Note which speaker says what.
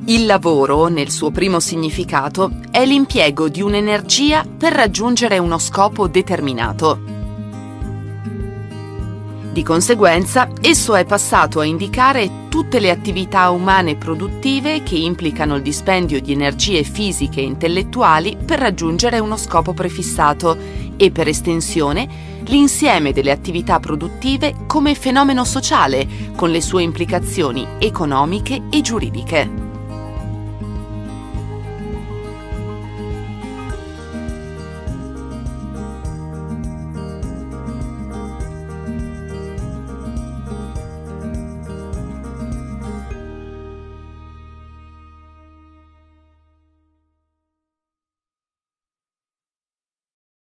Speaker 1: Il lavoro, nel suo primo significato, è l'impiego di un'energia per raggiungere uno scopo determinato. Di conseguenza, esso è passato a indicare tutte le attività umane produttive che implicano il dispendio di energie fisiche e intellettuali per raggiungere uno scopo prefissato e, per estensione, l'insieme delle attività produttive come fenomeno sociale, con le sue implicazioni economiche e giuridiche.